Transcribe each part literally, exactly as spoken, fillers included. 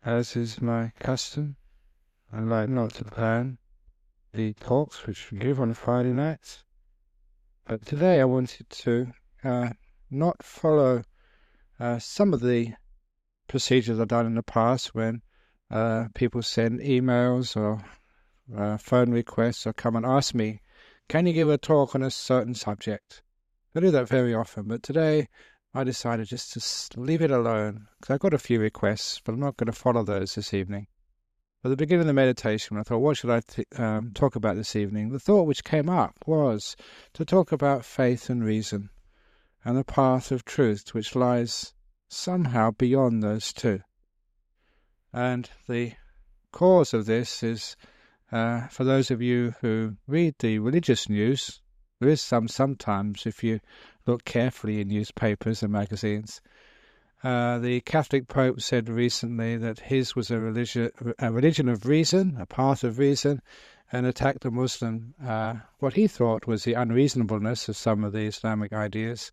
As is my custom, I like not to plan the talks which we give on Friday nights. But today I wanted to uh, not follow uh, some of the procedures I've done in the past when uh, people send emails or uh, phone requests or come and ask me, can you give a talk on a certain subject? I do that very often, but today I decided just to leave it alone because I've got a few requests, but I'm not going to follow those this evening. At the beginning of the meditation, I thought, what should I th- um, talk about this evening? The thought which came up was to talk about faith and reason and the path of truth which lies somehow beyond those two. And the cause of this is, uh, for those of you who read the religious news, there is some sometimes if you look carefully in newspapers and magazines. Uh, the Catholic Pope said recently that his was a religion, a religion of reason, a path of reason, and attacked the Muslim, uh, what he thought was the unreasonableness of some of the Islamic ideas.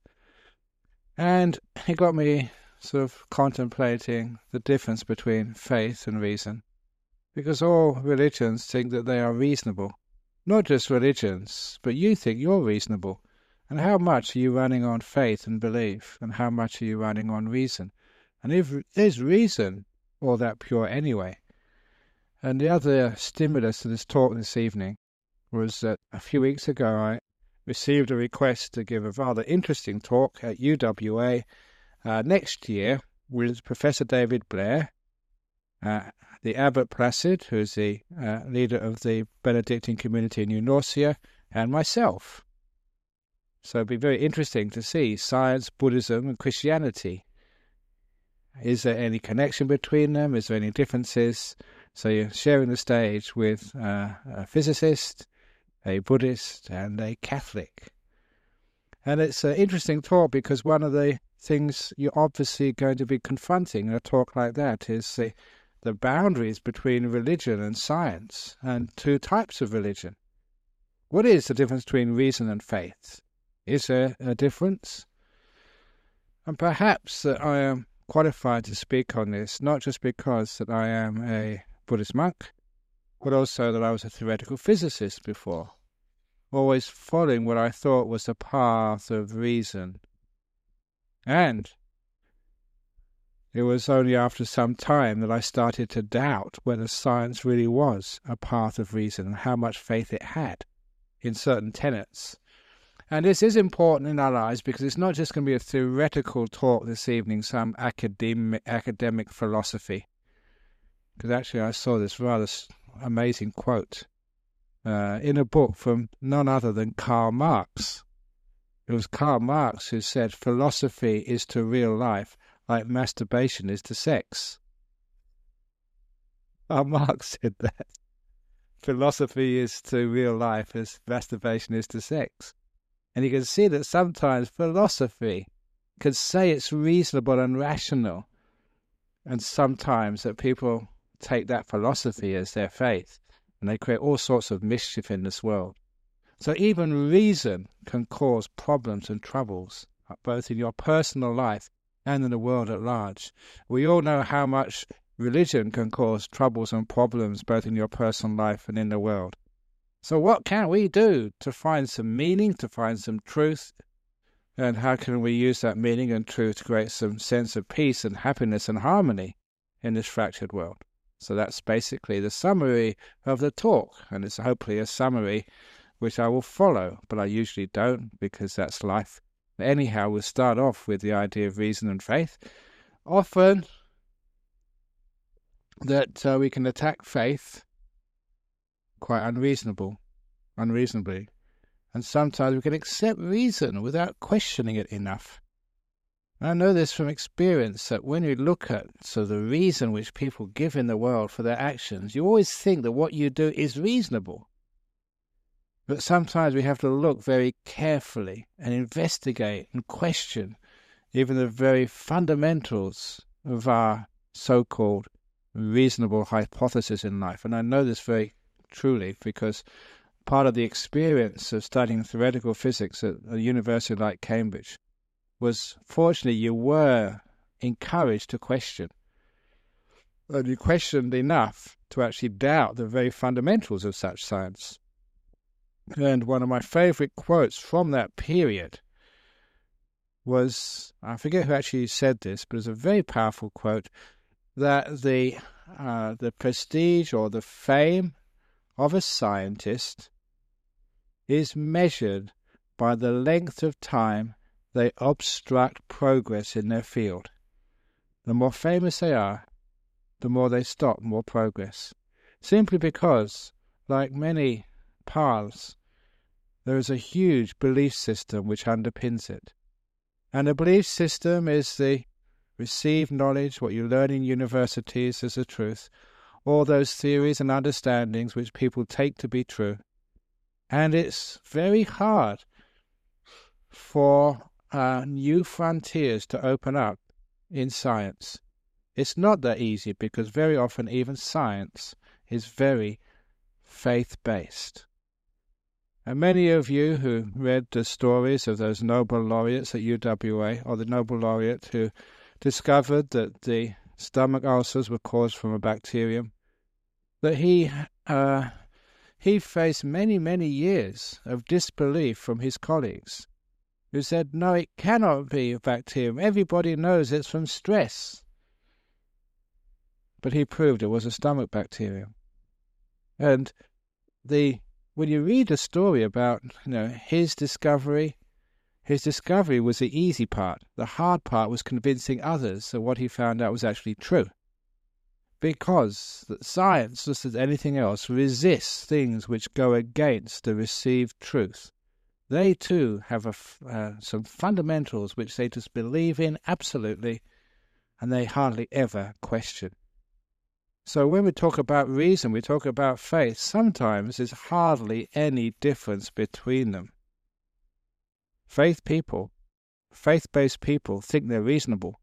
And it got me sort of contemplating the difference between faith and reason, because all religions think that they are reasonable. Not just religions, but you think you're reasonable. And how much are you running on faith and belief? And how much are you running on reason? And if is reason all that pure anyway? And the other stimulus to this talk this evening was that a few weeks ago I received a request to give a rather interesting talk at U W A uh, next year with Professor David Blair, uh, the Abbot Placid, who is the uh, leader of the Benedictine community in New Norcia, and myself. So it'd be very interesting to see science, Buddhism, and Christianity. Is there any connection between them? Is there any differences? So you're sharing the stage with uh, a physicist, a Buddhist, and a Catholic. And it's an interesting talk because one of the things you're obviously going to be confronting in a talk like that is the, the boundaries between religion and science, and two types of religion. What is the difference between reason and faith? Is there a difference? And perhaps that I am qualified to speak on this, not just because that I am a Buddhist monk, but also that I was a theoretical physicist before, always following what I thought was the path of reason. And it was only after some time that I started to doubt whether science really was a path of reason and how much faith it had in certain tenets. And this is important in our lives because it's not just going to be a theoretical talk this evening, some academic, academic philosophy. Because actually I saw this rather amazing quote uh, in a book from none other than Karl Marx. It was Karl Marx who said, philosophy is to real life like masturbation is to sex. Karl Marx said that. Philosophy is to real life as masturbation is to sex. And you can see that sometimes philosophy can say it's reasonable and rational, and sometimes that people take that philosophy as their faith, and they create all sorts of mischief in this world. So even reason can cause problems and troubles, both in your personal life and in the world at large. We all know how much religion can cause troubles and problems, both in your personal life and in the world. So what can we do to find some meaning, to find some truth? And how can we use that meaning and truth to create some sense of peace and happiness and harmony in this fractured world? So that's basically the summary of the talk. And it's hopefully a summary which I will follow, but I usually don't because that's life. But anyhow, we'll start off with the idea of reason and faith. Often that uh, we can attack faith quite unreasonable, unreasonably, and sometimes we can accept reason without questioning it enough. And I know this from experience that when you look at so the reason which people give in the world for their actions, you always think that what you do is reasonable. But sometimes we have to look very carefully and investigate and question even the very fundamentals of our so-called reasonable hypothesis in life. And I know this very truly because part of the experience of studying theoretical physics at a university like Cambridge was, fortunately, you were encouraged to question. and you questioned enough to actually doubt the very fundamentals of such science. And one of my favorite quotes from that period was, I forget who actually said this, but it was a very powerful quote, that the uh, the prestige or the fame of a scientist is measured by the length of time they obstruct progress in their field. The more famous they are, the more they stop more progress. Simply because, like many paths, there is a huge belief system which underpins it. And the belief system is the received knowledge, what you learn in universities as a truth, all those theories and understandings which people take to be true. And it's very hard for uh, new frontiers to open up in science. It's not that easy because very often even science is very faith-based. And many of you who read the stories of those Nobel laureates at U W A, or the Nobel laureate who discovered that the stomach ulcers were caused from a bacterium, that he uh, he faced many, many years of disbelief from his colleagues, who said, no, it cannot be a bacterium. Everybody knows it's from stress. But he proved it was a stomach bacterium. And the when you read the story about you know his discovery, his discovery was the easy part. The hard part was convincing others that what he found out was actually true. Because science, just as anything else, resists things which go against the received truth. They too have a, uh, some fundamentals which they just believe in absolutely, and they hardly ever question. So when we talk about reason, we talk about faith, sometimes there's hardly any difference between them. Faith people, faith-based people think they're reasonable.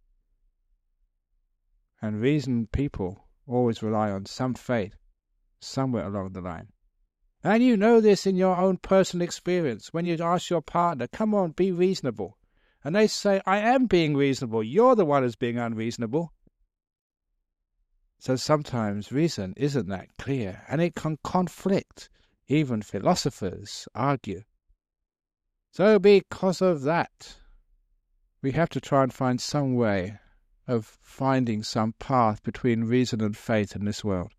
And reasoned people always rely on some faith somewhere along the line. And you know this in your own personal experience. When you ask your partner, come on, be reasonable. And they say, I am being reasonable. You're the one who's being unreasonable. So sometimes reason isn't that clear, and it can conflict. Even philosophers argue. So because of that, we have to try and find some way of finding some path between reason and faith in this world.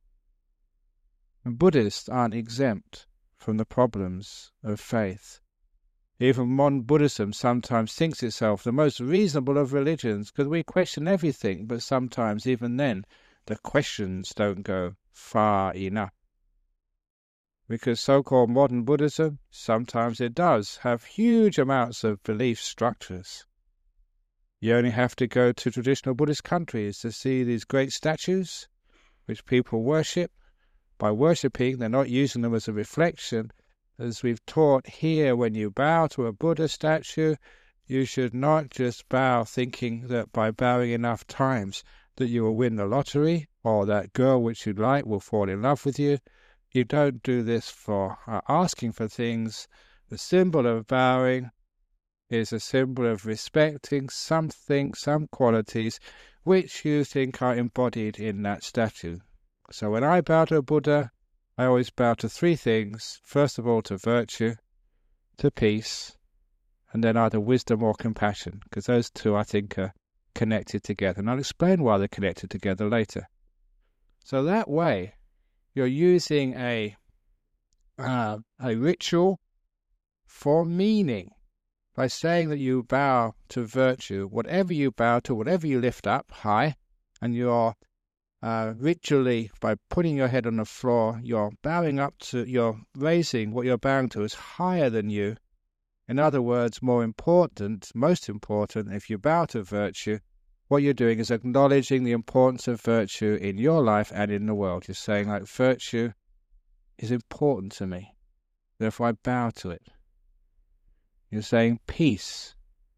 And Buddhists aren't exempt from the problems of faith. Even modern Buddhism sometimes thinks itself the most reasonable of religions because we question everything, but sometimes even then the questions don't go far enough. Because so-called modern Buddhism, sometimes it does have huge amounts of belief structures. You only have to go to traditional Buddhist countries to see these great statues, which people worship. By worshipping, they're not using them as a reflection. As we've taught here, when you bow to a Buddha statue, you should not just bow thinking that by bowing enough times that you will win the lottery, or that girl which you like will fall in love with you. You don't do this for uh, asking for things. The symbol of bowing is a symbol of respecting something, some qualities, which you think are embodied in that statue. So when I bow to a Buddha, I always bow to three things. First of all, to virtue, to peace, and then either wisdom or compassion, because those two, I think, are connected together. And I'll explain why they're connected together later. So that way, you're using a, uh, a ritual for meaning. By saying that you bow to virtue, whatever you bow to, whatever you lift up high, and you're uh, ritually, by putting your head on the floor, you're bowing up to, you're raising what you're bowing to is higher than you. In other words, more important, most important, if you bow to virtue, what you're doing is acknowledging the importance of virtue in your life and in the world. You're saying, like, virtue is important to me, therefore I bow to it. You're saying peace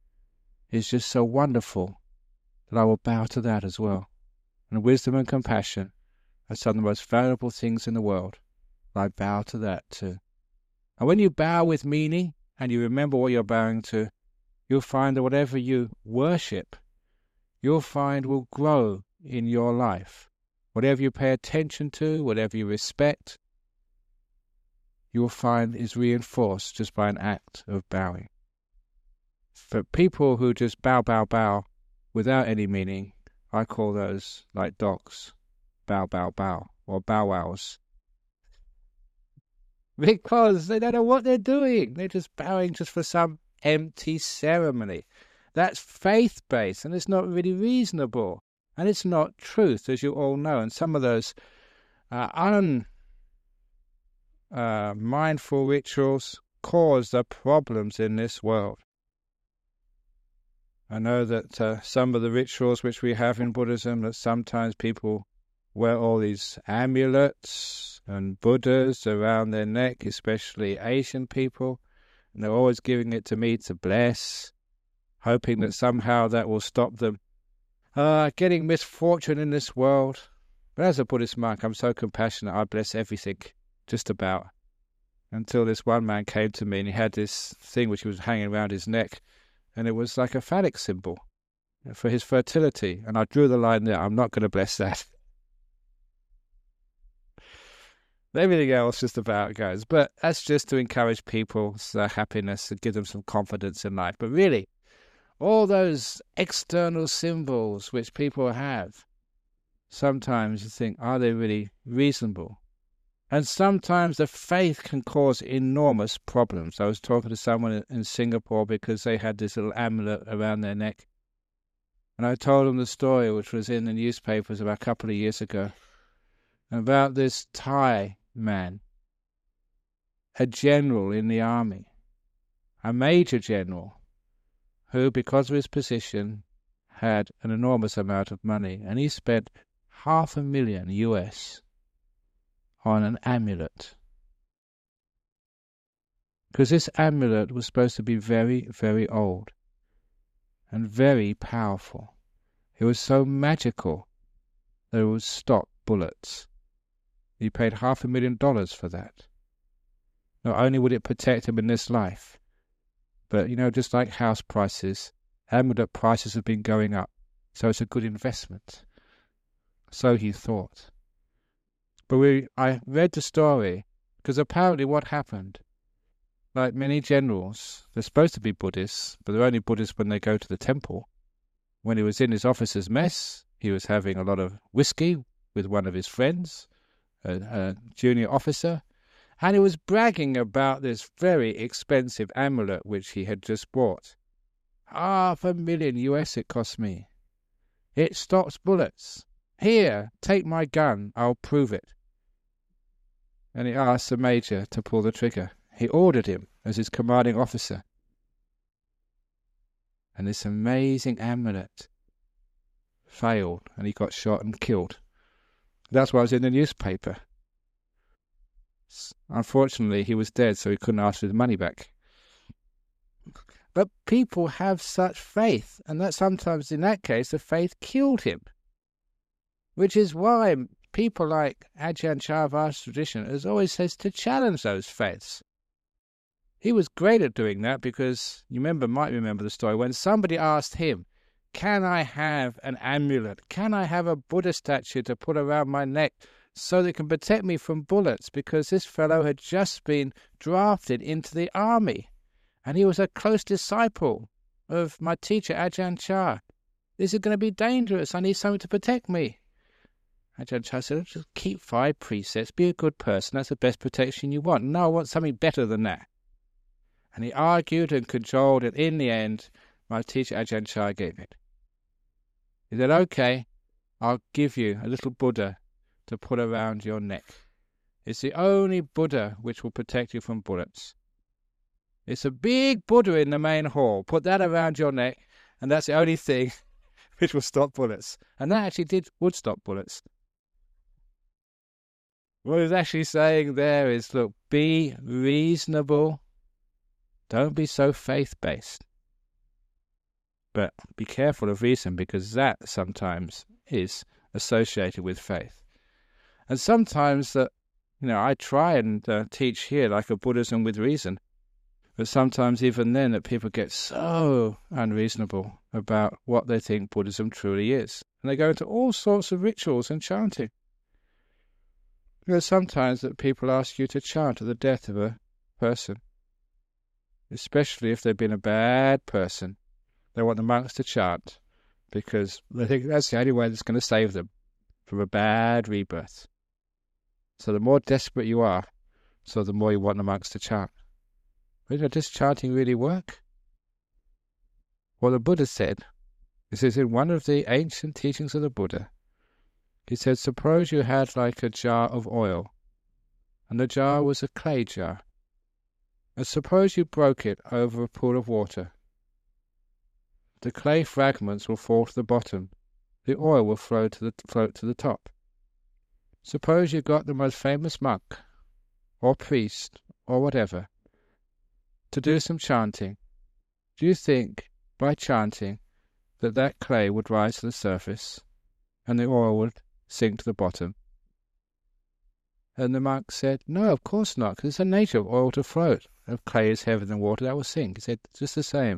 is just so wonderful that I will bow to that as well. And wisdom and compassion are some of the most valuable things in the world. I bow to that too. And when you bow with meaning and you remember what you're bowing to, you'll find that whatever you worship, you'll find will grow in your life. whatever you pay attention to, whatever you respect, you will find is reinforced just by an act of bowing. For people who just bow, bow, bow without any meaning, I call those like dogs. Bow, bow, bow, or bow wows. Because they don't know what they're doing. They're just bowing just for some empty ceremony. That's faith-based, and it's not really reasonable. And it's not truth, as you all know. And some of those uh, un, uh, mindful rituals cause the problems in this world. I know that uh, some of the rituals which we have in Buddhism, that sometimes people wear all these amulets and Buddhas around their neck, especially Asian people, and they're always giving it to me to bless, hoping that somehow that will stop them uh, getting misfortune in this world. But as a Buddhist monk, I'm so compassionate, I bless everything, just about. Until this one man came to me and he had this thing which he was hanging around his neck, and it was like a phallic symbol for his fertility. And I drew the line there. I'm not going to bless that. Everything else just about goes. But that's just to encourage people's uh, happiness and give them some confidence in life. But really, all those external symbols which people have, sometimes you think, are they really reasonable? And sometimes the faith can cause enormous problems. I was talking to someone in Singapore because they had this little amulet around their neck. And I told them the story, which was in the newspapers about a couple of years ago, about this Thai man, a general in the army, a major general, who, because of his position, had an enormous amount of money. And he spent half a million U S on an amulet. Because this amulet was supposed to be very, very old and very powerful. It was so magical that it would stop bullets. He paid half a million dollars for that. Not only would it protect him in this life, but, you know, just like house prices, amulet prices have been going up, so it's a good investment. So he thought. But we, I read the story, because apparently what happened, like many generals, they're supposed to be Buddhists, but they're only Buddhists when they go to the temple. When he was in his officer's mess, he was having a lot of whiskey with one of his friends, a, a junior officer, and he was bragging about this very expensive amulet which he had just bought. Half a million U S it cost me. It stops bullets. Here, take my gun, I'll prove it. And he asked the major to pull the trigger. He ordered him as his commanding officer. And this amazing amulet failed, and he got shot and killed. That's why it was in the newspaper. Unfortunately, he was dead, so he couldn't ask for his money back. But people have such faith, and that sometimes, in that case, the faith killed him. Which is why people like Ajahn Chah of our tradition has always says to challenge those faiths. He was great at doing that because, you remember, might remember the story, when somebody asked him, can I have an amulet? Can I have a Buddha statue to put around my neck so that it can protect me from bullets? Because this fellow had just been drafted into the army, and he was a close disciple of my teacher, Ajahn Chah. This is going to be dangerous. I need something to protect me. Ajahn Chah said, just keep five precepts, be a good person. That's the best protection you want. No, I want something better than that. And he argued and cajoled, and in the end, my teacher Ajahn Chah gave it. He said, okay, I'll give you a little Buddha to put around your neck. It's the only Buddha which will protect you from bullets. It's a big Buddha in the main hall. Put that around your neck, and that's the only thing which will stop bullets. And that actually did would stop bullets. What he's actually saying there is, look, be reasonable. Don't be so faith-based. But be careful of reason, because that sometimes is associated with faith. And sometimes that, you know, I try and uh, teach here like a Buddhism with reason. But sometimes even then that people get so unreasonable about what they think Buddhism truly is. And they go into all sorts of rituals and chanting. There are sometimes that people ask you to chant at the death of a person, especially if they've been a bad person. They want the monks to chant because they think that's the only way that's going to save them from a bad rebirth. So the more desperate you are, so the more you want the monks to chant. But, you know, does chanting really work? Well, the Buddha said, this is in one of the ancient teachings of the Buddha, he said, suppose you had like a jar of oil, and the jar was a clay jar, and suppose you broke it over a pool of water. The clay fragments will fall to the bottom, the oil will float to the, float to the top. Suppose you got the most famous monk, or priest, or whatever, to do some chanting. Do you think, by chanting, that that clay would rise to the surface, and the oil would sink to the bottom? And the monk said, no, of course not, because it's the nature of oil to float. If clay is heavier than water, that will sink. He said, it's just the same.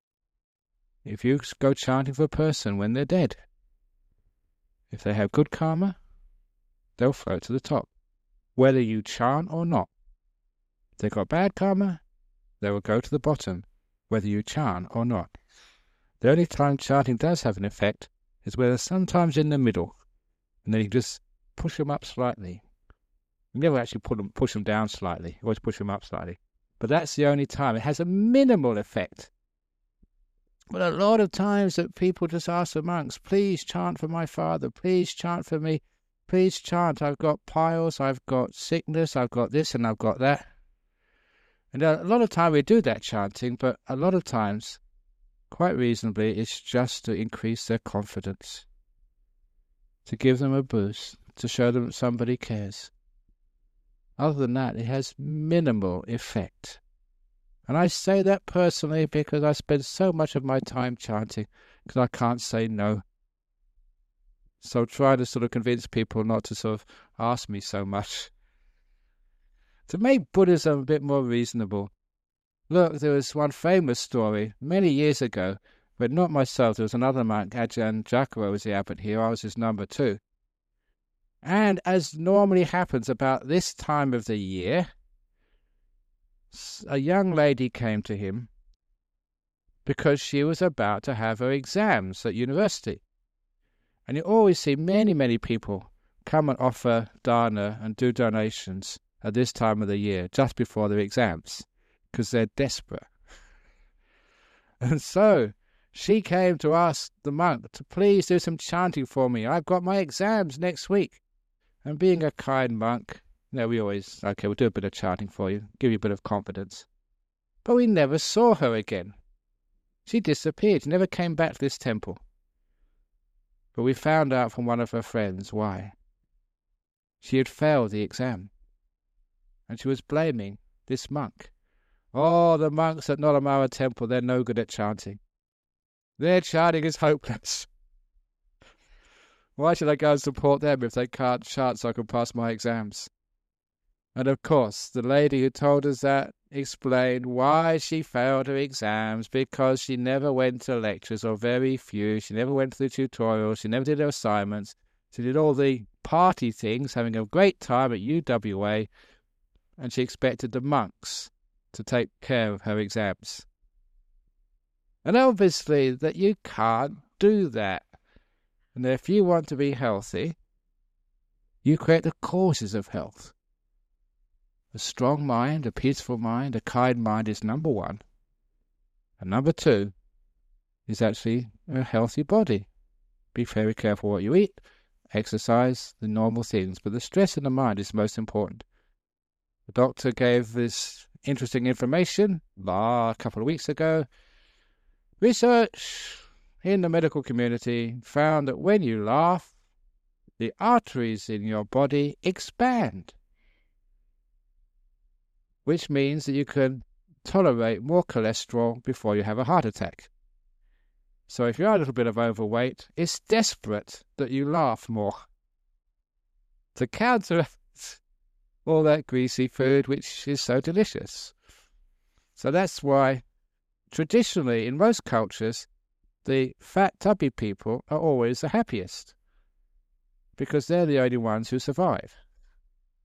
If you go chanting for a person when they're dead, if they have good karma, they'll float to the top, whether you chant or not. If they've got bad karma, they will go to the bottom, whether you chant or not. The only time chanting does have an effect is where they're sometimes in the middle, and then you just push them up slightly. You never actually put them, push them down slightly, you always push them up slightly. But that's the only time. It has a minimal effect. But a lot of times that people just ask the monks, please chant for my father, please chant for me, please chant, I've got piles, I've got sickness, I've got this and I've got that. And a lot of time we do that chanting, but a lot of times, quite reasonably, it's just to increase their confidence, to give them a boost, to show them that somebody cares. Other than that, it has minimal effect. And I say that personally because I spend so much of my time chanting because I can't say no. So try to sort of convince people not to sort of ask me so much. To make Buddhism a bit more reasonable. Look, there was one famous story many years ago, but not myself. There was another monk, Ajahn Jakaro was the abbot here. I was his number two. And as normally happens about this time of the year, a young lady came to him because she was about to have her exams at university. And you always see many, many people come and offer dana and do donations at this time of the year, just before their exams, because they're desperate. And so she came to ask the monk to please do some chanting for me. I've got my exams next week. And being a kind monk, you know, we always, okay, we'll do a bit of chanting for you, give you a bit of confidence. But we never saw her again. She disappeared, never came back to this temple. But we found out from one of her friends why. She had failed the exam. And she was blaming this monk. Oh, the monks at Nolamara Temple, they're no good at chanting. Their chanting is hopeless. Why should I go and support them if they can't chant so I can pass my exams? And of course, the lady who told us that explained why she failed her exams, because she never went to lectures, or very few. She never went to the tutorials. She never did her assignments. She did all the party things, having a great time at U W A, and she expected the monks to take care of her exams. And obviously that you can't do that. And if you want to be healthy, you create the causes of health. A strong mind, a peaceful mind, a kind mind is number one. And number two is actually a healthy body. Be very careful what you eat, exercise, the normal things. But the stress in the mind is most important. The doctor gave this interesting information a couple of weeks ago. Research in the medical community found that when you laugh, the arteries in your body expand, which means that you can tolerate more cholesterol before you have a heart attack. So if you're a little bit of overweight, it's desperate that you laugh more to counteract all that greasy food which is so delicious. So that's why traditionally in most cultures the fat, tubby people are always the happiest, because they're the only ones who survive.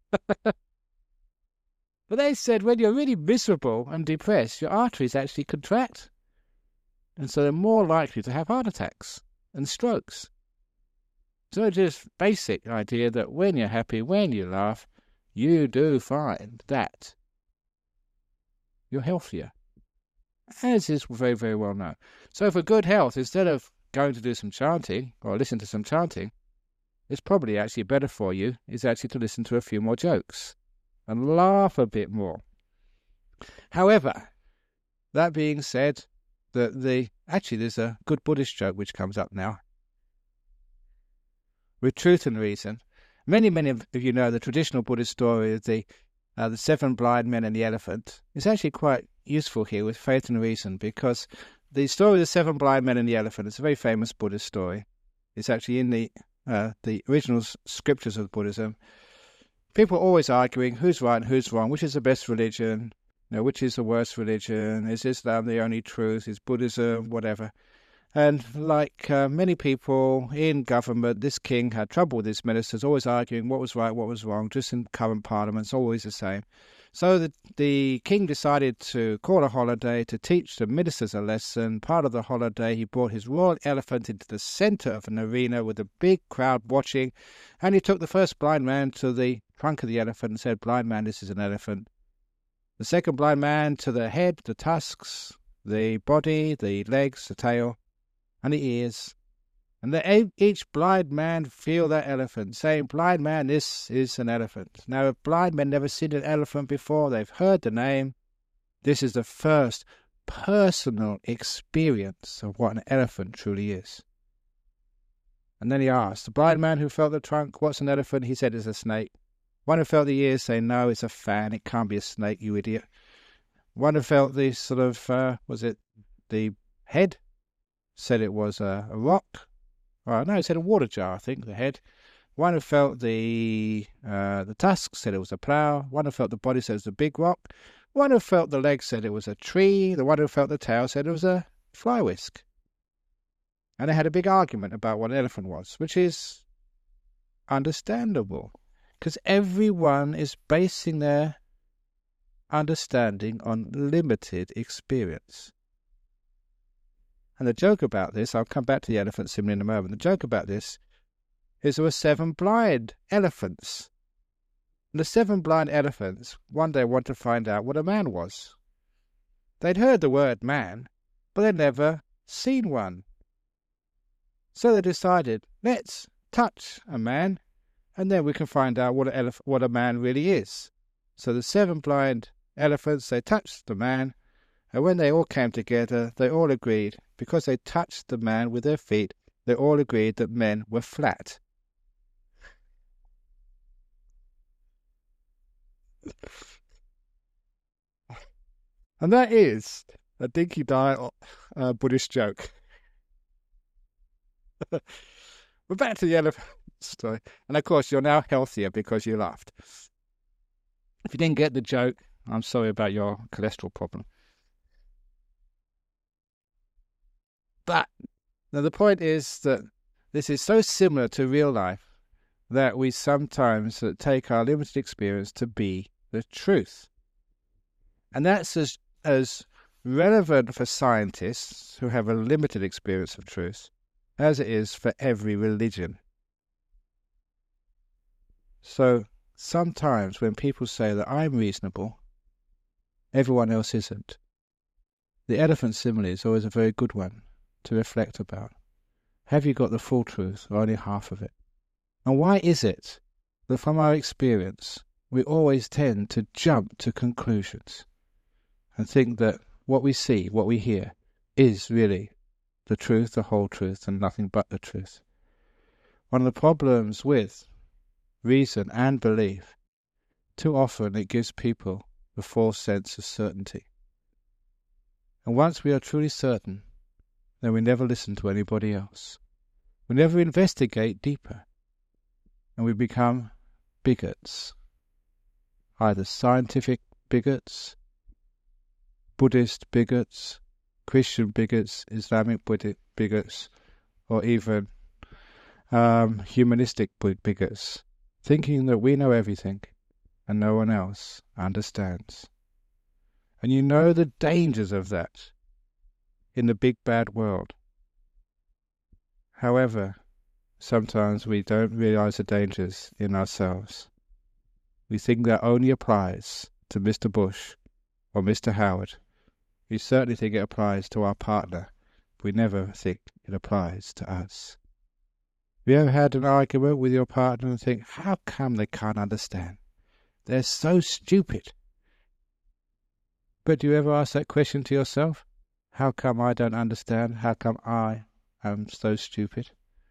But they said when you're really miserable and depressed, your arteries actually contract. And so they're more likely to have heart attacks and strokes. So just basic idea that when you're happy, when you laugh, you do find that you're healthier. As is very, very well known. So for good health, instead of going to do some chanting or listen to some chanting, it's probably actually better for you is actually to listen to a few more jokes and laugh a bit more. However, that being said, that the actually there's a good Buddhist joke which comes up now. With truth and reason, many, many of you know the traditional Buddhist story of the uh, the seven blind men and the elephant. It's actually quite useful here with faith and reason, because the story of the seven blind men and the elephant is a very famous Buddhist story. It's actually in the uh, the original scriptures of Buddhism. People are always arguing who's right and who's wrong, which is the best religion, you know, which is the worst religion, is Islam the only truth, is Buddhism, whatever. And like uh, many people in government, this king had trouble with his ministers, always arguing what was right, what was wrong, just in current parliaments, always the same. So the, the king decided to call a holiday to teach the ministers a lesson. Part of the holiday, he brought his royal elephant into the center of an arena with a big crowd watching, and he took the first blind man to the trunk of the elephant and said, "Blind man, this is an elephant." The second blind man to the head, the tusks, the body, the legs, the tail, and the ears. And let each blind man feel that elephant, saying, "Blind man, this is an elephant." Now, if blind men never seen an elephant before, they've heard the name. This is the first personal experience of what an elephant truly is. And then he asked, the blind man who felt the trunk, "What's an elephant?" He said, "It's a snake." One who felt the ears saying, "No, it's a fan. It can't be a snake, you idiot." One who felt the sort of, uh, was it the head? Said it was a, a rock. Oh, no, it said a water jar, I think, the head. One who felt the uh, the tusks said it was a plough. One who felt the body said it was a big rock. One who felt the legs said it was a tree. The one who felt the tail said it was a fly whisk. And they had a big argument about what an elephant was, which is understandable, because everyone is basing their understanding on limited experience. And the joke about this, I'll come back to the elephant symbol in a moment. The joke about this is there were seven blind elephants. And the seven blind elephants one day wanted to find out what a man was. They'd heard the word man, but they'd never seen one. So they decided, let's touch a man, and then we can find out what a, elef- what a man really is. So the seven blind elephants, they touched the man, and when they all came together, they all agreed, because they touched the man with their feet, they all agreed that men were flat. And that is a dinky die uh, Buddhist joke. We're back to the elephant story. And of course, you're now healthier because you laughed. If you didn't get the joke, I'm sorry about your cholesterol problem. But now the point is that this is so similar to real life that we sometimes take our limited experience to be the truth. And that's as, as relevant for scientists who have a limited experience of truth as it is for every religion. So sometimes when people say that I'm reasonable, everyone else isn't. The elephant simile is always a very good one to reflect about. Have you got the full truth or only half of it? And why is it that from our experience we always tend to jump to conclusions and think that what we see, what we hear, is really the truth, the whole truth, and nothing but the truth? One of the problems with reason and belief, too often it gives people the false sense of certainty. And once we are truly certain, then we never listen to anybody else. We never investigate deeper. And we become bigots. Either scientific bigots, Buddhist bigots, Christian bigots, Islamic bigots, or even um, humanistic bigots, thinking that we know everything and no one else understands. And you know the dangers of that in the big bad world. However, sometimes we don't realize the dangers in ourselves. We think that only applies to Mister Bush or Mister Howard. We certainly think it applies to our partner. We never think it applies to us. Have you ever had an argument with your partner and think, how come they can't understand? They're so stupid. But do you ever ask that question to yourself? How come I don't understand? How come I am so stupid?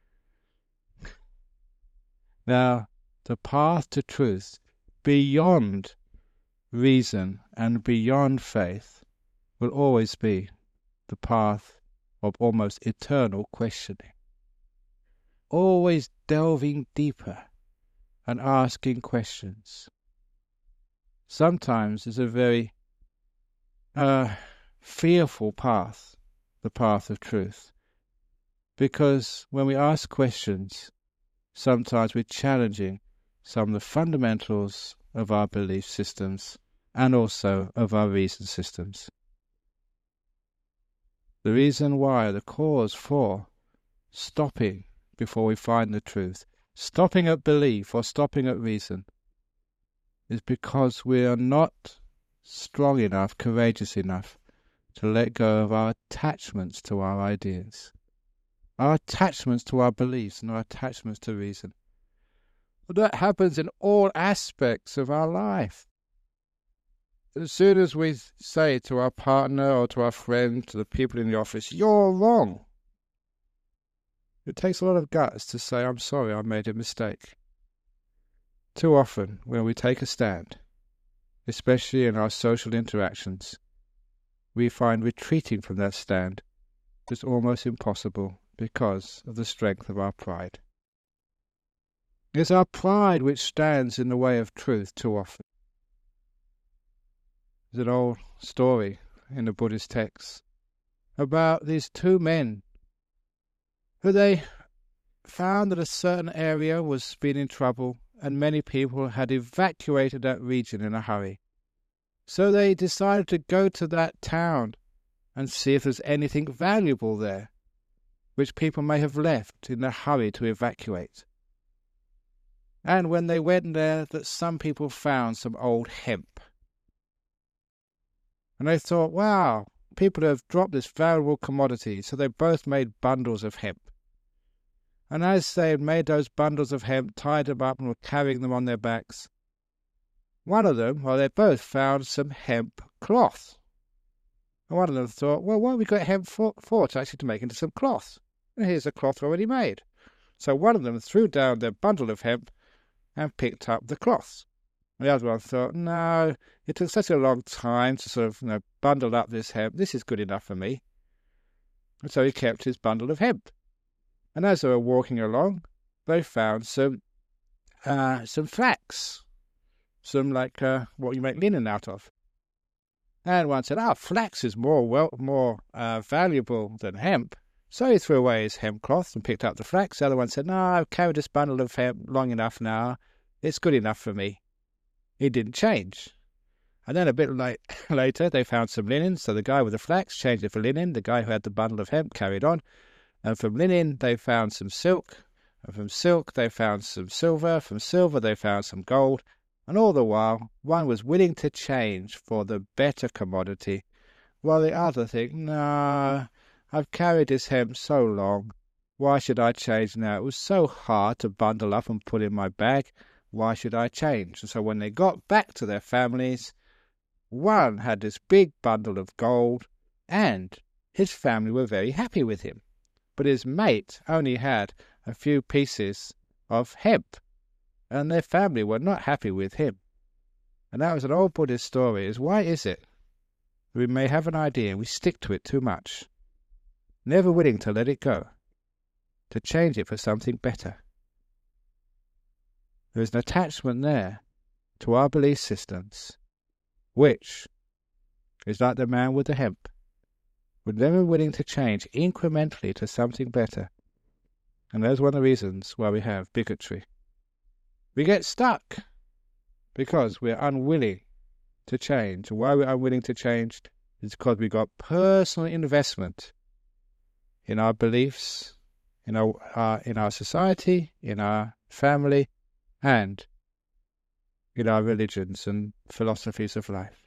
Now, the path to truth beyond reason and beyond faith will always be the path of almost eternal questioning. Always delving deeper and asking questions. Sometimes it's a very uh, fearful path, the path of truth. Because when we ask questions, sometimes we're challenging some of the fundamentals of our belief systems and also of our reason systems. The reason why, the cause for stopping before we find the truth, stopping at belief or stopping at reason, is because we are not strong enough, courageous enough to let go of our attachments to our ideas, our attachments to our beliefs and our attachments to reason. But that happens in all aspects of our life. As soon as we say to our partner or to our friend, to the people in the office, you're wrong, it takes a lot of guts to say, I'm sorry, I made a mistake. Too often, when we take a stand, especially in our social interactions, we find retreating from that stand is almost impossible because of the strength of our pride. It's our pride which stands in the way of truth too often. There's an old story in the Buddhist texts about these two men who they found that a certain area was being in trouble and many people had evacuated that region in a hurry. So they decided to go to that town and see if there's anything valuable there, which people may have left in the hurry to evacuate. And when they went there, that some people found some old hemp. And they thought, wow, people have dropped this valuable commodity, so they both made bundles of hemp. And as they had made those bundles of hemp, tied them up and were carrying them on their backs, one of them, well, they both found some hemp cloth. And one of them thought, well, what have we got hemp for? for? It's actually to make into some cloth. And here's a cloth already made. So one of them threw down their bundle of hemp and picked up the cloths. And the other one thought, no, it took such a long time to sort of, you know, bundle up this hemp. This is good enough for me. And so he kept his bundle of hemp. And as they were walking along, they found some uh, some flax, some like uh, what you make linen out of. And one said, "Ah, flax is more well more uh, valuable than hemp." So he threw away his hemp cloth and picked up the flax. The other one said, "No, I've carried this bundle of hemp long enough now. It's good enough for me." He didn't change. And then a bit late, later, they found some linen. So the guy with the flax changed it for linen. The guy who had the bundle of hemp carried on. And from linen, they found some silk. And from silk, they found some silver. From silver, they found some gold. And all the while, one was willing to change for the better commodity, while the other think, no, I've carried this hemp so long. Why should I change now? It was so hard to bundle up and put in my bag. Why should I change? And so when they got back to their families, one had this big bundle of gold, and his family were very happy with him. But his mate only had a few pieces of hemp, and their family were not happy with him. And that was an old Buddhist story, is why is it we may have an idea and we stick to it too much, never willing to let it go, to change it for something better? There is an attachment there to our belief systems, which is like the man with the hemp. We're never willing to change incrementally to something better. And that's one of the reasons why we have bigotry. We get stuck because we're unwilling to change. Why we're unwilling to change is because we've got personal investment in our beliefs, in our, our in our society, in our family, and in our religions and philosophies of life.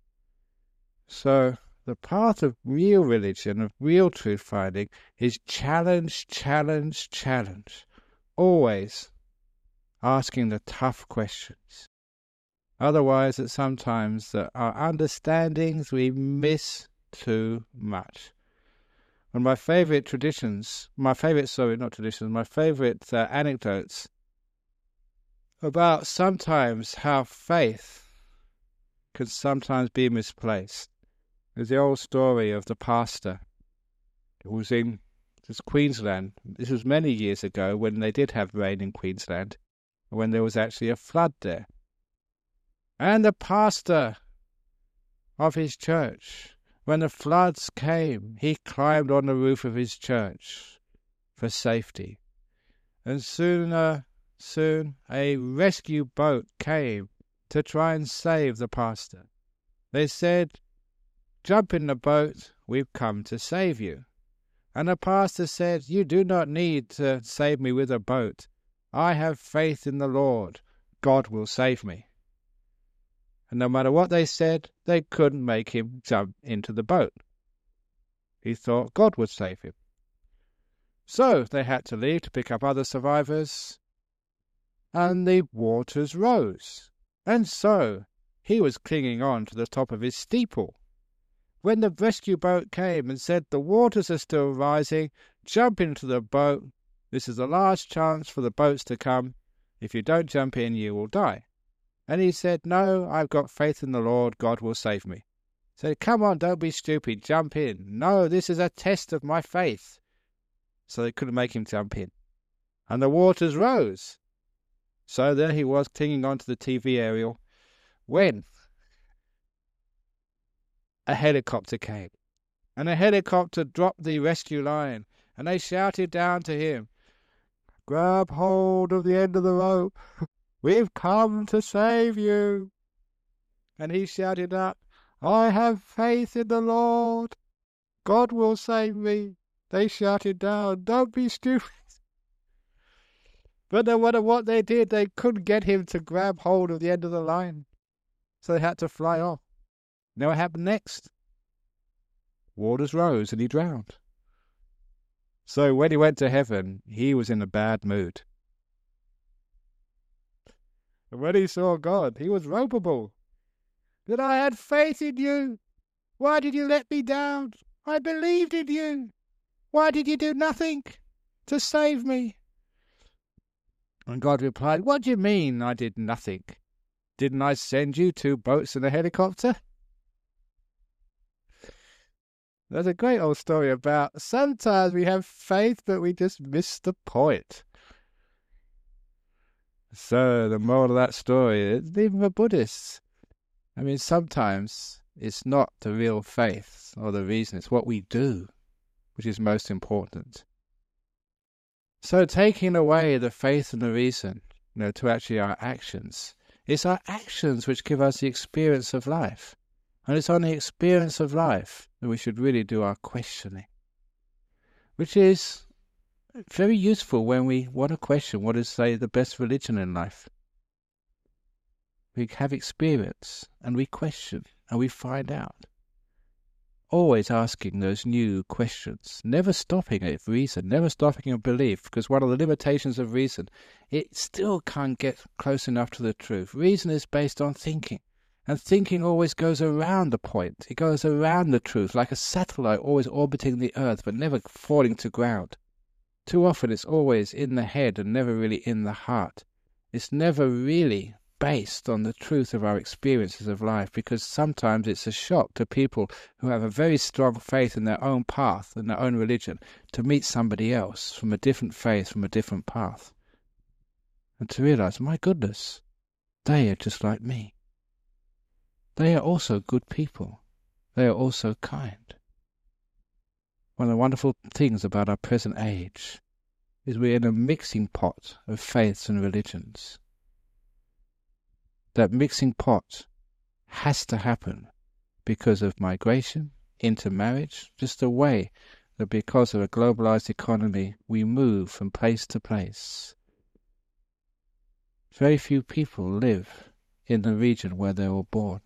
So the path of real religion, of real truth finding, is challenge, challenge, challenge. Always asking the tough questions. Otherwise, that sometimes that our understandings we miss too much. One of my favourite traditions, my favourite, sorry, not traditions, my favourite uh, anecdotes about sometimes how faith can sometimes be misplaced. There's the old story of the pastor who was in this Queensland. This was many years ago when they did have rain in Queensland, when there was actually a flood there. And the pastor of his church, when the floods came, he climbed on the roof of his church for safety. And soon, uh, soon a rescue boat came to try and save the pastor. They said, "Jump in the boat, we've come to save you." And the pastor said, "You do not need to save me with a boat. I have faith in the Lord. God will save me." And no matter what they said, they couldn't make him jump into the boat. He thought God would save him. So they had to leave to pick up other survivors, and the waters rose. And so he was clinging on to the top of his steeple. When the rescue boat came and said, "The waters are still rising, jump into the boat. This is the last chance for the boats to come. If you don't jump in, you will die." And he said, "No, I've got faith in the Lord, God will save me." He said, "Come on, don't be stupid, jump in." "No, this is a test of my faith." So they couldn't make him jump in. And the waters rose. So there he was, clinging onto the T V aerial, when a helicopter came. And a helicopter dropped the rescue line, and they shouted down to him, "Grab hold of the end of the rope. We've come to save you." And he shouted up, "I have faith in the Lord. God will save me." They shouted down, "Don't be stupid." But no matter what they did, they couldn't get him to grab hold of the end of the line. So they had to fly off. Now what happened next? Waters rose and he drowned. So when he went to heaven, he was in a bad mood. And when he saw God, he was ropeable. "That I had faith in you. Why did you let me down? I believed in you. Why did you do nothing to save me?" And God replied, "What do you mean I did nothing? Didn't I send you two boats and a helicopter?" There's a great old story about sometimes we have faith, but we just miss the point. So the moral of that story is, even for Buddhists, I mean, sometimes it's not the real faith or the reason, it's what we do, which is most important. So taking away the faith and the reason, you know, to actually our actions, it's our actions which give us the experience of life. And it's on the experience of life that we should really do our questioning, which is very useful when we want to question what is, say, the best religion in life. We have experience and we question and we find out. Always asking those new questions, never stopping at reason, never stopping at belief, because one of the limitations of reason, it still can't get close enough to the truth. Reason is based on thinking. And thinking always goes around the point. It goes around the truth, like a satellite always orbiting the earth, but never falling to ground. Too often it's always in the head and never really in the heart. It's never really based on the truth of our experiences of life, because sometimes it's a shock to people who have a very strong faith in their own path, in their own religion, to meet somebody else from a different faith, from a different path. And to realize, my goodness, they are just like me. They are also good people. They are also kind. One of the wonderful things about our present age is we're in a mixing pot of faiths and religions. that mixing pot has to happen because of migration, intermarriage, just the way that because of a globalized economy we move from place to place. Very few people live in the region where they were born.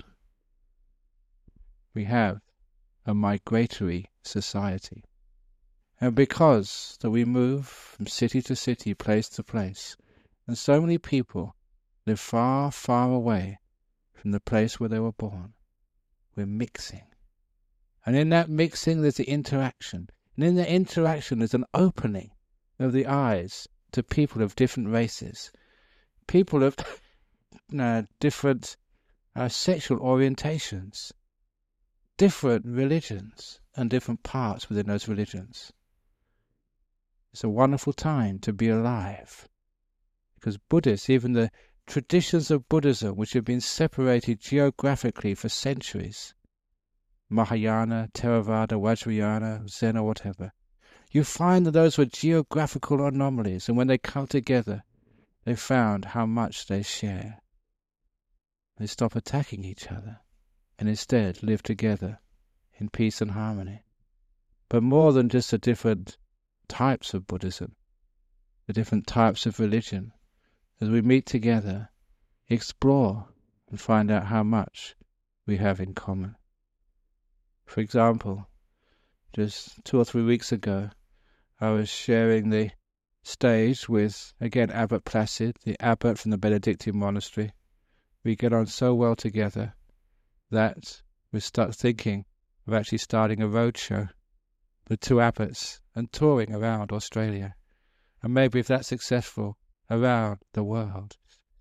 We have a migratory society. And because that we move from city to city, place to place, and so many people live far, far away from the place where they were born, we're mixing. And in that mixing there's the interaction. And in the interaction there's an opening of the eyes to people of different races, people of uh, different uh, sexual orientations, different religions, and different parts within those religions. It's a wonderful time to be alive. Because Buddhists, even the traditions of Buddhism, which have been separated geographically for centuries, Mahayana, Theravada, Vajrayana, Zen or whatever, you find that those were geographical anomalies, and when they come together, they found how much they share. They stop attacking each other, and instead live together in peace and harmony. But more than just the different types of Buddhism, the different types of religion, as we meet together, explore and find out how much we have in common. For example, just two or three weeks ago, I was sharing the stage with, again, Abbot Placid, the abbot from the Benedictine monastery. We get on so well together that we start thinking of actually starting a roadshow, the two abbots, and touring around Australia. And maybe if that's successful, around the world.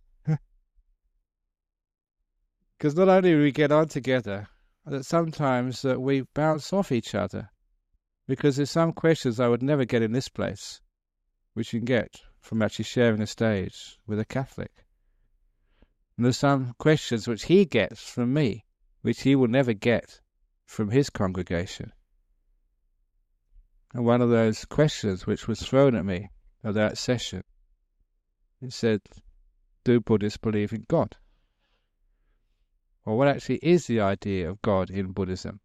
Because not only do we get on together, that sometimes uh, we bounce off each other. Because there's some questions I would never get in this place, which you can get from actually sharing a stage with a Catholic. And there's some questions which he gets from me, which he will never get from his congregation. And one of those questions which was thrown at me at that session, he said, do Buddhists believe in God? Or what actually is the idea of God in Buddhism?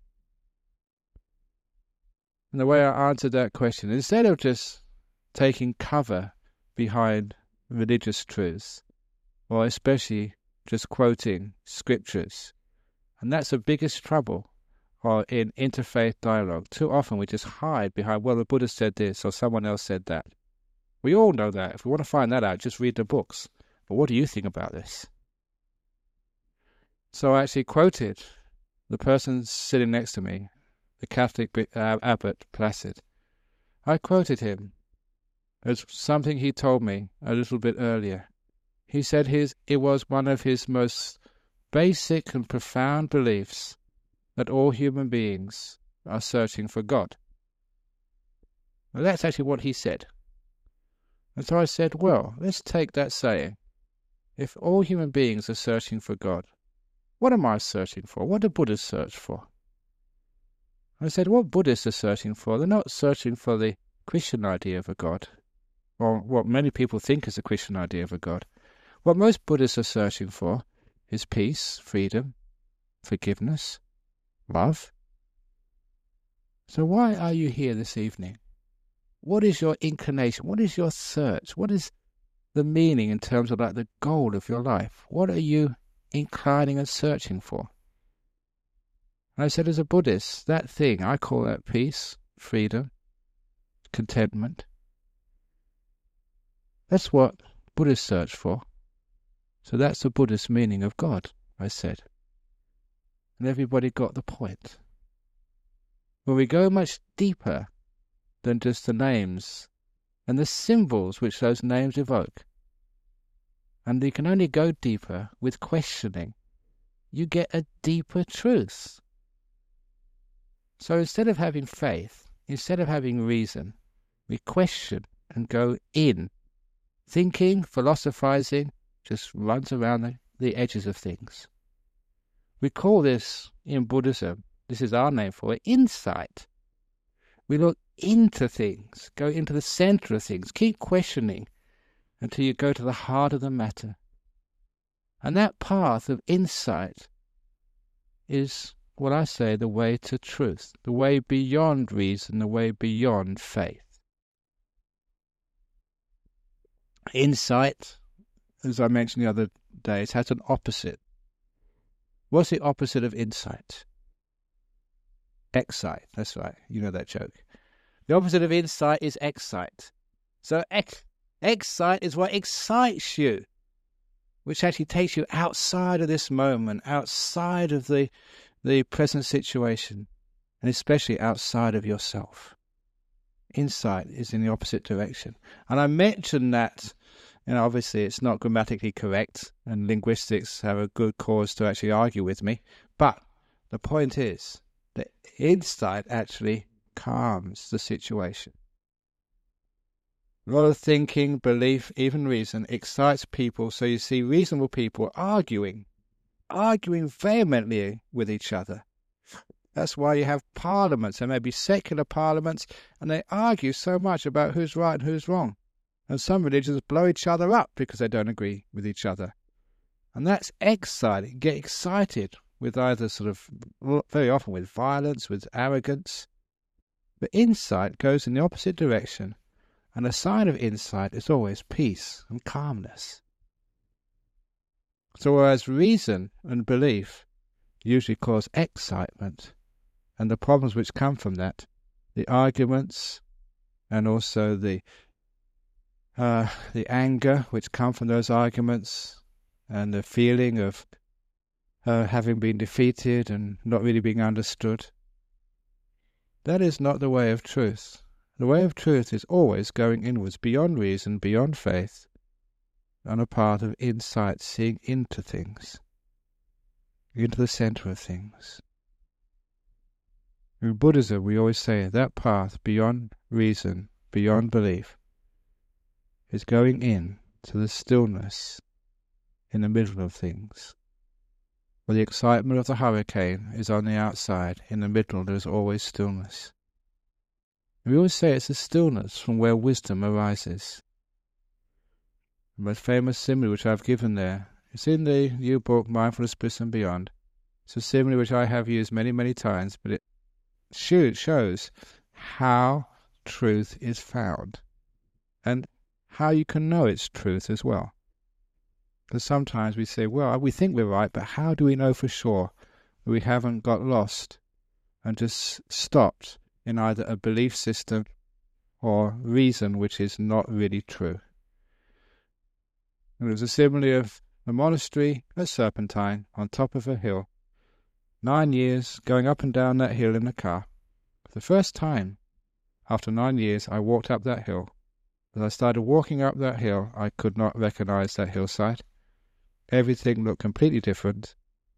And the way I answered that question, instead of just taking cover behind religious truths, or especially just quoting scriptures, and that's the biggest trouble or in interfaith dialogue. Too often we just hide behind, well, the Buddha said this or someone else said that. We all know that. If we want to find that out, just read the books. But what do you think about this? So I actually quoted the person sitting next to me, the Catholic uh, Abbot Placid. I quoted him as something he told me a little bit earlier. He said his it was one of his most basic and profound beliefs that all human beings are searching for God. Well, that's actually what he said. And so I said, well, let's take that saying. If all human beings are searching for God, what am I searching for? What do Buddhists search for? I said, what Buddhists are searching for, they're not searching for the Christian idea of a God, or what many people think is the Christian idea of a God. What most Buddhists are searching for is peace, freedom, forgiveness, love. So why are you here this evening? What is your inclination? What is your search? What is the meaning in terms of like the goal of your life? What are you inclining and searching for? And I said, as a Buddhist, that thing, I call that peace, freedom, contentment. That's what Buddhists search for. So that's the Buddhist meaning of God, I said. And everybody got the point. When we go much deeper than just the names and the symbols which those names evoke, and you can only go deeper with questioning, you get a deeper truth. So instead of having faith, instead of having reason, we question and go in. Thinking, philosophizing, just runs around the, the edges of things. We call this, in Buddhism, this is our name for it, insight. We look into things, go into the center of things, keep questioning until you go to the heart of the matter. And that path of insight is what I say the way to truth, the way beyond reason, the way beyond faith. Insight, as I mentioned the other days, has an opposite. What's the opposite of insight? Excite. That's right. You know that joke. The opposite of insight is excite. So ex- excite is what excites you, which actually takes you outside of this moment, outside of the, the present situation, and especially outside of yourself. Insight is in the opposite direction. And I mentioned that, you know, obviously it's not grammatically correct, and linguistics have a good cause to actually argue with me, but the point is that insight actually calms the situation. A lot of thinking, belief, even reason excites people, so you see reasonable people arguing, arguing vehemently with each other. That's why you have parliaments, and maybe secular parliaments, and they argue so much about who's right and who's wrong. And some religions blow each other up because they don't agree with each other. And that's exciting. Get excited with either sort of, very often with violence, with arrogance. But insight goes in the opposite direction. And a sign of insight is always peace and calmness. So whereas reason and belief usually cause excitement, and the problems which come from that, the arguments and also the uh, the anger which come from those arguments, and the feeling of uh, having been defeated and not really being understood, that is not the way of truth. The way of truth is always going inwards, beyond reason, beyond faith, on a path of insight, seeing into things, into the center of things. In Buddhism, we always say that path beyond reason, beyond belief, is going in to the stillness in the middle of things. Where the excitement of the hurricane is on the outside, in the middle there is always stillness. We always say it's the stillness from where wisdom arises. The most famous simile which I've given there, it's in the new book, Mindfulness, Bliss and Beyond. It's a simile which I have used many, many times, but it shows how truth is found, and how you can know it's truth as well. Because sometimes we say, well, we think we're right, but how do we know for sure that we haven't got lost and just stopped in either a belief system or reason which is not really true? And there's a simile of a monastery at Serpentine on top of a hill. Nine years going up and down that hill in the car. For the first time, after nine years, I walked up that hill. As I started walking up that hill, I could not recognize that hillside. Everything looked completely different.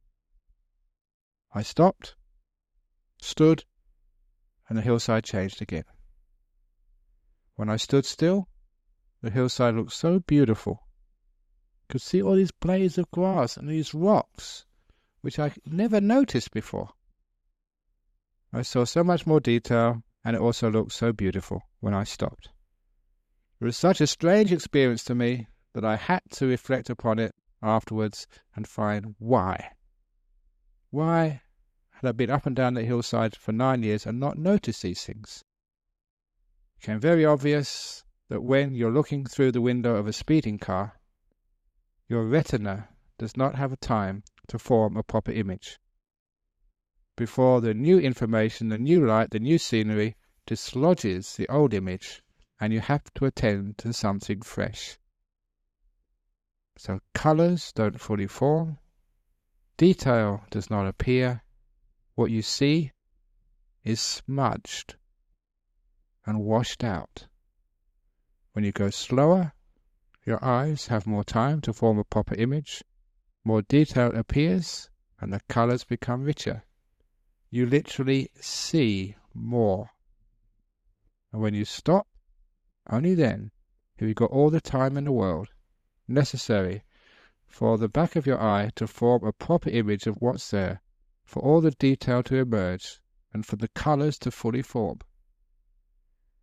I stopped, stood, and the hillside changed again. When I stood still, the hillside looked so beautiful. I could see all these blades of grass and these rocks, which I never noticed before. I saw so much more detail, and it also looked so beautiful when I stopped. It was such a strange experience to me that I had to reflect upon it afterwards and find why. Why had I been up and down the hillside for nine years and not noticed these things? It became very obvious that when you're looking through the window of a speeding car, your retina does not have a time to form a proper image before the new information, the new light, the new scenery dislodges the old image, and you have to attend to something fresh. So colors don't fully form, detail does not appear, what you see is smudged and washed out. When you go slower, your eyes have more time to form a proper image, more detail appears, and the colors become richer. You literally see more. And when you stop, only then have you got all the time in the world necessary for the back of your eye to form a proper image of what's there, for all the detail to emerge, and for the colors to fully form.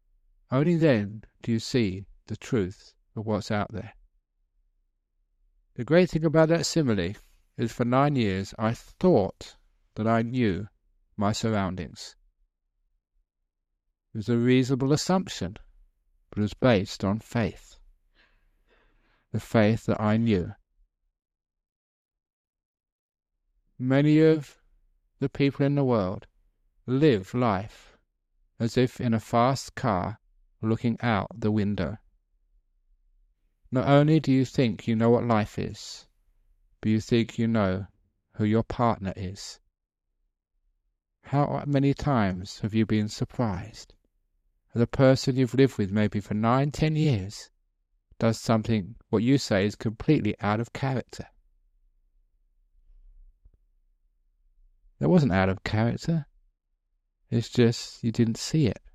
Only then do you see the truth of what's out there. The great thing about that simile is for nine years I thought that I knew my surroundings. It was a reasonable assumption, but it was based on faith. The faith that I knew. Many of the people in the world live life as if in a fast car looking out the window. Not only do you think you know what life is, but you think you know who your partner is. How many times have you been surprised that the person you've lived with maybe for nine, ten years does something what you say is completely out of character? That wasn't out of character. It's just you didn't see it.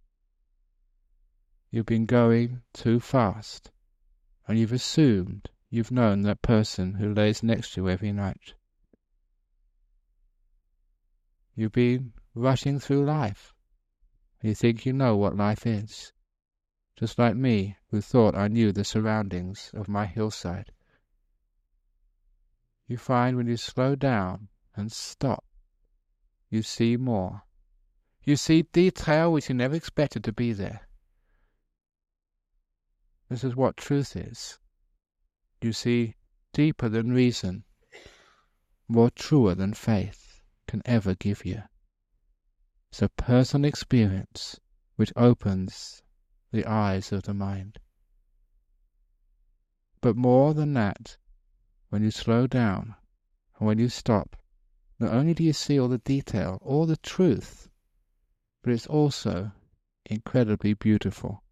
You've been going too fast, and you've assumed you've known that person who lays next to you every night. You've been rushing through life. You think you know what life is. Just like me, who thought I knew the surroundings of my hillside. You find when you slow down and stop, you see more. You see detail which you never expected to be there. This is what truth is. You see deeper than reason, more truer than faith can ever give you. It's a personal experience which opens the eyes of the mind. But more than that, when you slow down and when you stop, not only do you see all the detail, all the truth, but it's also incredibly beautiful.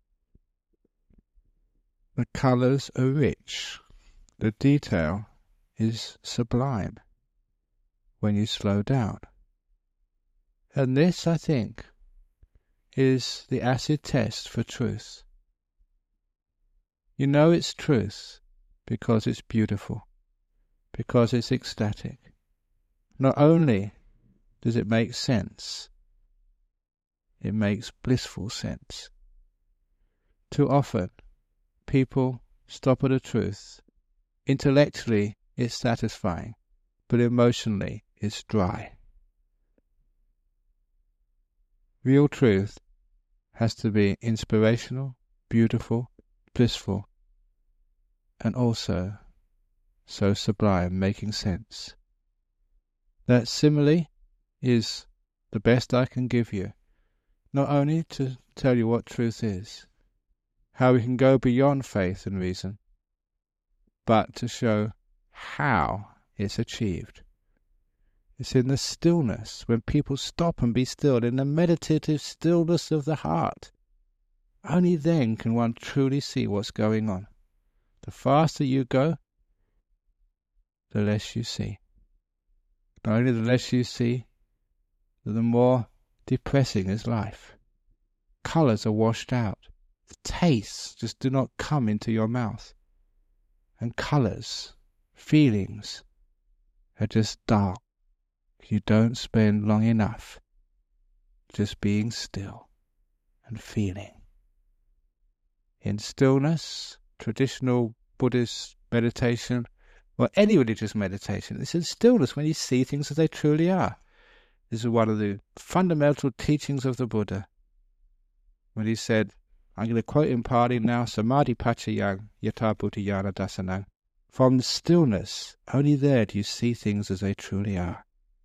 The colours are rich. The detail is sublime when you slow down. And this, I think, is the acid test for truth. You know it's truth because it's beautiful, because it's ecstatic. Not only does it make sense, it makes blissful sense. Too often, people stop at a truth. Intellectually, it's satisfying, but emotionally, it's dry. Real truth has to be inspirational, beautiful, blissful, and also so sublime, making sense. That simile is the best I can give you, not only to tell you what truth is, how we can go beyond faith and reason, but to show how it's achieved. It's in the stillness, when people stop and be still, in the meditative stillness of the heart. Only then can one truly see what's going on. The faster you go, the less you see. Not only the less you see, the more depressing is life. Colours are washed out. The tastes just do not come into your mouth. And colours, feelings, are just dark. You don't spend long enough just being still and feeling. In stillness, traditional Buddhist meditation, or any religious meditation, it's in stillness when you see things as they truly are. This is one of the fundamental teachings of the Buddha, when he said, I'm going to quote in Pali now, Samadhi Pachayang Yata Buddhayana Dasanang. From the stillness, only there do you see things as they truly are.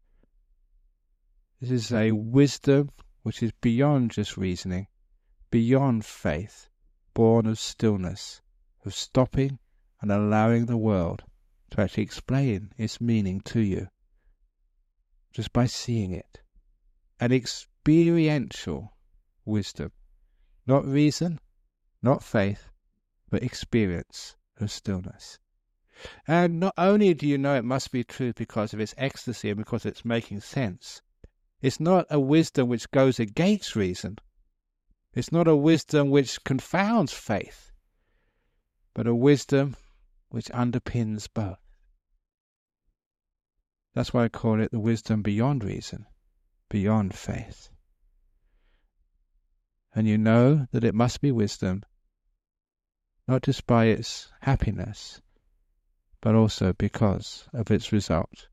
This is a wisdom which is beyond just reasoning, beyond faith, born of stillness, of stopping and allowing the world to actually explain its meaning to you, just by seeing it. An experiential wisdom, not reason, not faith, but experience of stillness. And not only do you know it must be true because of its ecstasy and because it's making sense, it's not a wisdom which goes against reason. It's not a wisdom which confounds faith, but a wisdom which underpins both. That's why I call it the wisdom beyond reason, beyond faith. And you know that it must be wisdom, not just by its happiness, but also because of its result.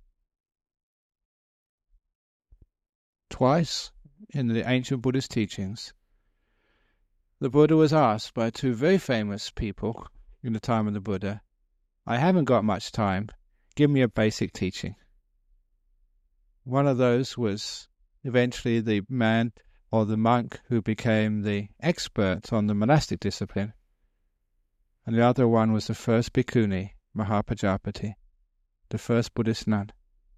Twice in the ancient Buddhist teachings, the Buddha was asked by two very famous people in the time of the Buddha, "I haven't got much time, give me a basic teaching." One of those was eventually the man or the monk who became the expert on the monastic discipline, and the other one was the first bhikkhuni, Mahapajapati, the first Buddhist nun.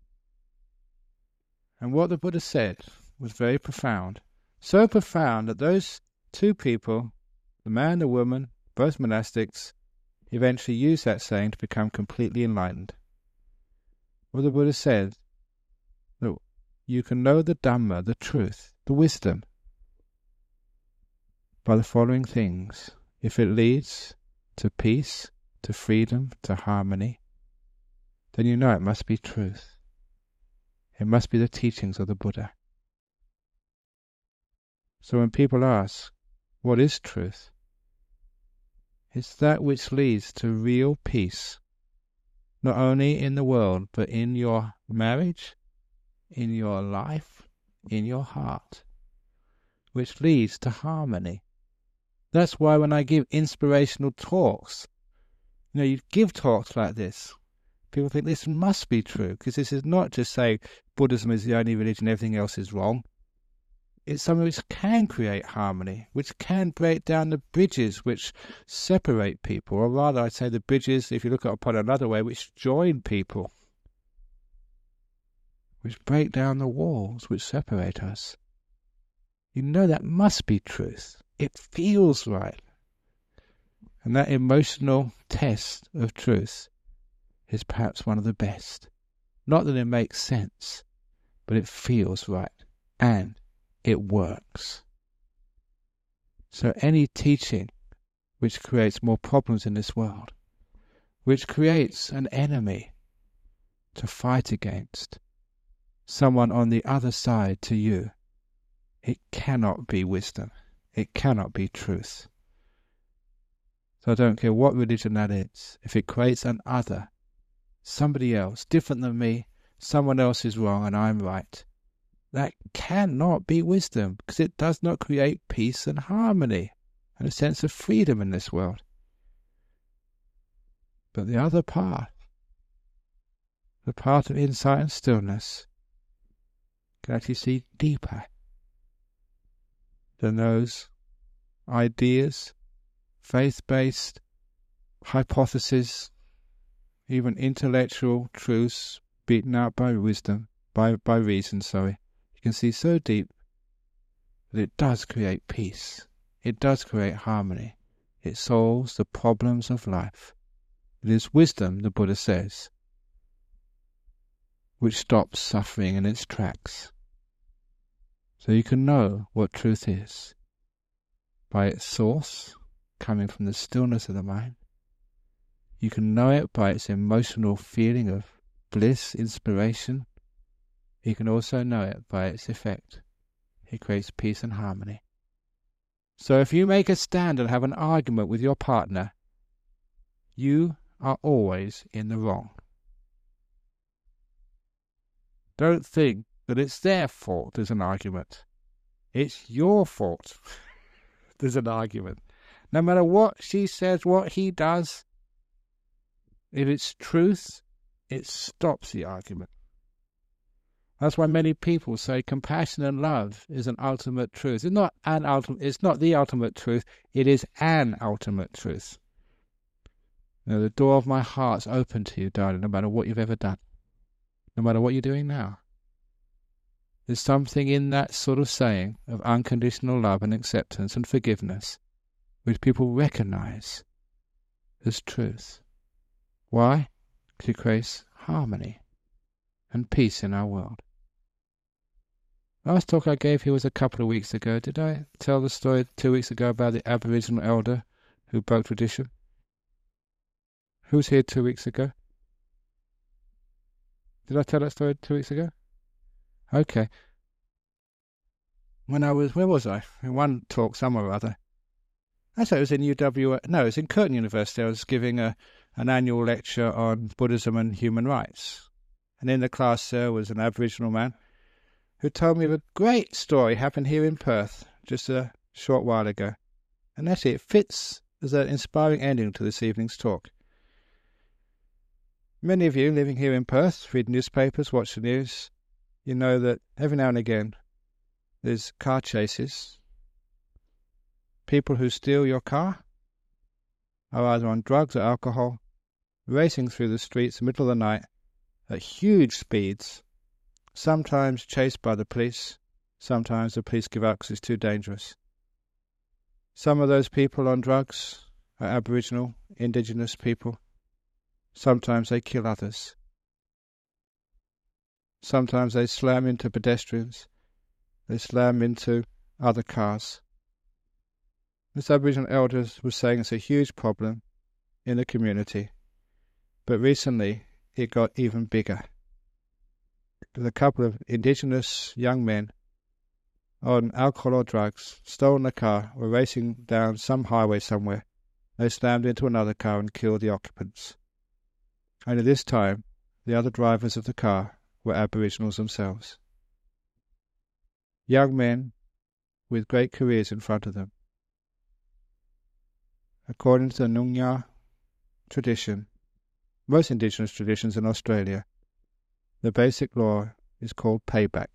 And what the Buddha said was very profound, so profound that those two people, the man and the woman, both monastics, eventually used that saying to become completely enlightened. What the Buddha said, that you can know the Dhamma, the truth, the wisdom, by the following things. If it leads to peace, to freedom, to harmony, then you know it must be truth. It must be the teachings of the Buddha. So when people ask, what is truth? It's that which leads to real peace, not only in the world, but in your marriage, in your life, in your heart, which leads to harmony. That's why when I give inspirational talks, you know, you give talks like this, people think this must be true, because this is not just saying Buddhism is the only religion, everything else is wrong. It's something which can create harmony, which can break down the bridges which separate people, or rather I'd say the bridges, if you look at it upon another way, which join people, which break down the walls which separate us. You know that must be truth. It feels right. And that emotional test of truth is perhaps one of the best. Not that it makes sense, but it feels right. And it works. So any teaching which creates more problems in this world, which creates an enemy to fight against, someone on the other side to you, it cannot be wisdom. It cannot be truth. So I don't care what religion that is. If it creates an other, somebody else, different than me, someone else is wrong and I'm right, that cannot be wisdom, because it does not create peace and harmony and a sense of freedom in this world. But the other path, the path of insight and stillness, can actually see deeper than those ideas, faith-based hypotheses, even intellectual truths beaten out by wisdom, by, by reason, sorry. You can see so deep that it does create peace. It does create harmony. It solves the problems of life. It is wisdom, the Buddha says, which stops suffering in its tracks. So you can know what truth is by its source, coming from the stillness of the mind. You can know it by its emotional feeling of bliss, inspiration. You can also know it by its effect. It creates peace and harmony. So if you make a stand and have an argument with your partner, you are always in the wrong. Don't think that it's their fault there's an argument. It's your fault there's an argument. No matter what she says, what he does, if it's truth, it stops the argument. That's why many people say compassion and love is an ultimate truth. It's not an ultimate. It's not the ultimate truth. It is an ultimate truth. You know, the door of my heart's open to you, darling, no matter what you've ever done, no matter what you're doing now. There's something in that sort of saying of unconditional love and acceptance and forgiveness which people recognize as truth. Why? Because it creates harmony and peace in our world. Last talk I gave here was a couple of weeks ago. Did I tell the story two weeks ago about the Aboriginal elder who broke tradition? Who was here two weeks ago? Did I tell that story two weeks ago? Okay. When I was, where was I? In one talk somewhere or other. Actually, it was in U W, no, it was in Curtin University. I was giving a, an annual lecture on Buddhism and human rights. And in the class there was an Aboriginal man who told me of a great story happened here in Perth just a short while ago. And actually it fits as an inspiring ending to this evening's talk. Many of you living here in Perth read newspapers, watch the news. You know that every now and again there's car chases. People who steal your car are either on drugs or alcohol, racing through the streets in the middle of the night at huge speeds, sometimes chased by the police, sometimes the police give up because it's too dangerous. Some of those people on drugs are Aboriginal, Indigenous people. Sometimes they kill others. Sometimes they slam into pedestrians. They slam into other cars. This Aboriginal elder was saying it's a huge problem in the community. But recently it got even bigger. There's a couple of Indigenous young men on alcohol or drugs, stolen a car, were racing down some highway somewhere. They slammed into another car and killed the occupants. Only this time, the other drivers of the car were Aboriginals themselves. Young men with great careers in front of them. According to the Noongar tradition, most Indigenous traditions in Australia, the basic law is called payback.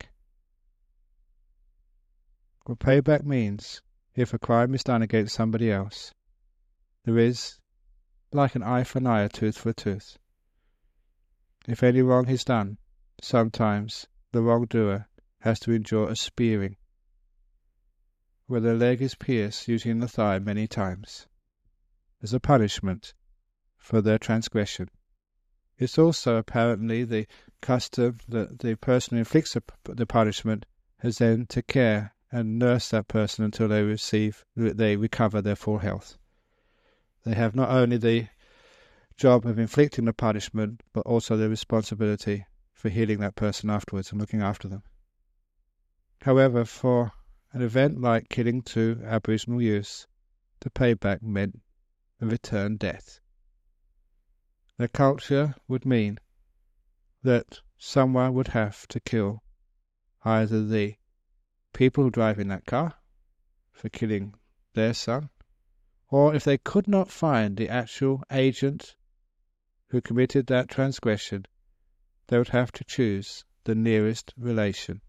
What payback means, if a crime is done against somebody else, there is, like an eye for an eye, a tooth for a tooth. If any wrong is done, sometimes the wrongdoer has to endure a spearing, where their leg is pierced, usually in the thigh, many times, as a punishment for their transgression. It's also apparently the custom that the person who inflicts the punishment has then to care and nurse that person until they receive, they recover their full health. They have not only the job of inflicting the punishment, but also the responsibility for healing that person afterwards and looking after them. However, for an event like killing two Aboriginal youths, the payback meant a return death. The culture would mean that someone would have to kill either the people driving that car for killing their son, or if they could not find the actual agent who committed that transgression, they would have to choose the nearest relation.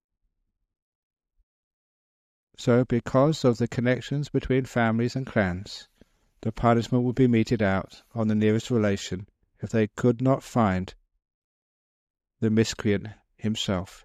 So, because of the connections between families and clans, the punishment would be meted out on the nearest relation if they could not find the miscreant himself.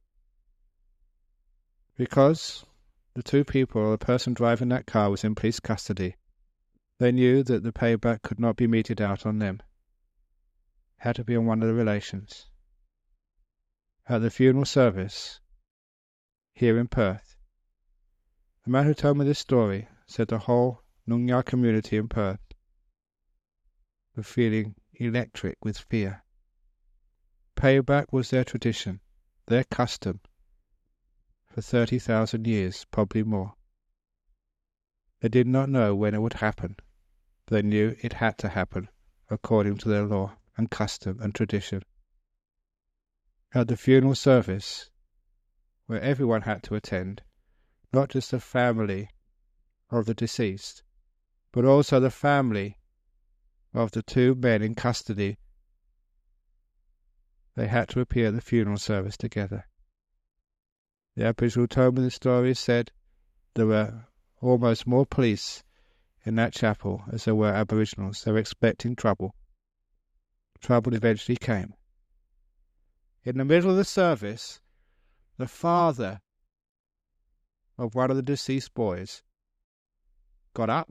Because the two people or the person driving that car was in police custody, they knew that the payback could not be meted out on them. Had to be on one of the relations. At the funeral service here in Perth, the man who told me this story said the whole Noongar community in Perth were feeling electric with fear. Payback was their tradition, their custom, for thirty thousand years, probably more. They did not know when it would happen, but they knew it had to happen according to their law and custom and tradition. At the funeral service, where everyone had to attend, not just the family of the deceased, but also the family of the two men in custody, they had to appear at the funeral service together. The Aboriginal who told me the story said there were almost more police in that chapel as there were Aboriginals. They were expecting trouble. Trouble eventually came. In the middle of the service, the father of one of the deceased boys got up,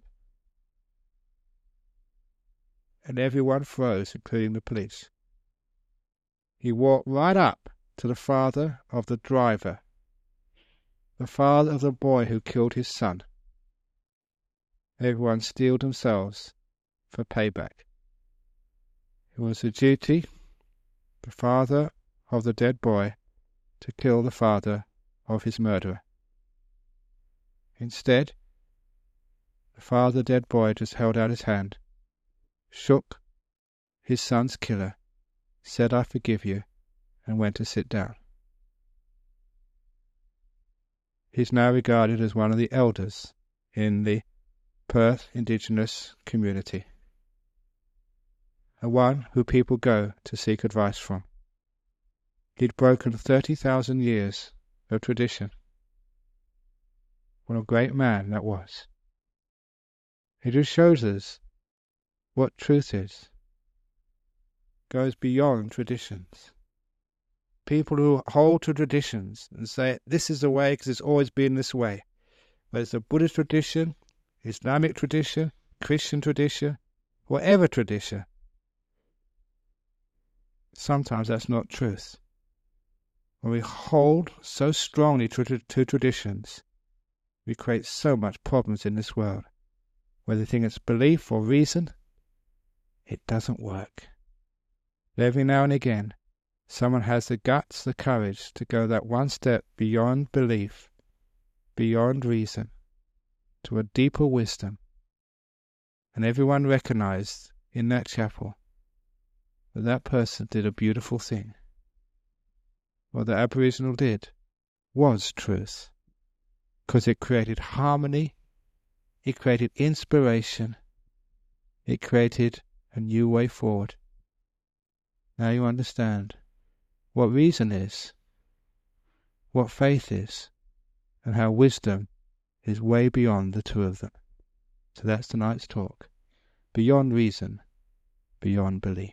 and everyone froze, including the police. He walked right up to the father of the driver, the father of the boy who killed his son. Everyone steeled themselves for payback. It was the duty of the father of the dead boy to kill the father of his murderer. Instead, the father of the dead boy just held out his hand, shook his son's killer, said, "I forgive you," and went to sit down. He's now regarded as one of the elders in the Perth Indigenous community, and one who people go to seek advice from. He'd broken thirty thousand years of tradition. What a great man that was. He just shows us what truth is. Goes beyond traditions. People who hold to traditions and say, this is the way because it's always been this way. Whether it's a Buddhist tradition, Islamic tradition, Christian tradition, whatever tradition. Sometimes that's not truth. When we hold so strongly to, to traditions, we create so much problems in this world. Whether you think it's belief or reason, it doesn't work. Every now and again, someone has the guts, the courage to go that one step beyond belief, beyond reason, to a deeper wisdom. And everyone recognized in that chapel that that person did a beautiful thing. What the Aboriginal did was truth, because it created harmony, it created inspiration, it created a new way forward. Now you understand what reason is, what faith is, and how wisdom is way beyond the two of them. So that's tonight's talk. Beyond reason, beyond belief.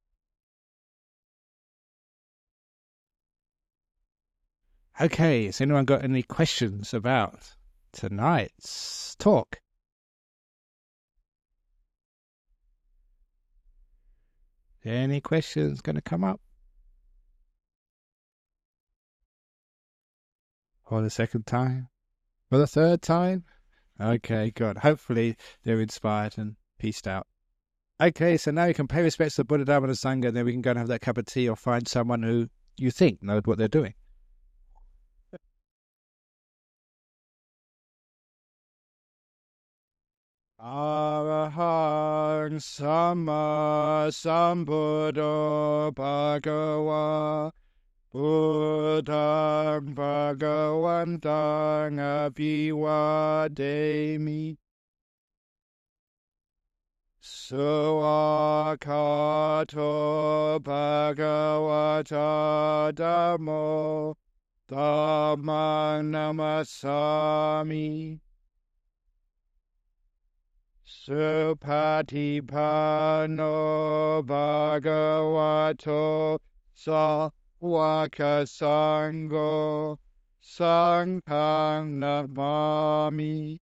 Okay, has anyone got any questions about tonight's talk? Any questions going to come up? For the second time? For the third time? Okay, good. Hopefully they're inspired and peaced out. Okay, so now you can pay respects to Buddha, Dharma and Sangha, then we can go and have that cup of tea or find someone who you think knows what they're doing. Arahang Sama Sambuddho Bhagava Buddhang Bhagavantang Abhivademi Suakato Bhagavata Dhammo Dhammang Namasami Supatipano Bhagavato Sawaka Sangho Sanghang Namami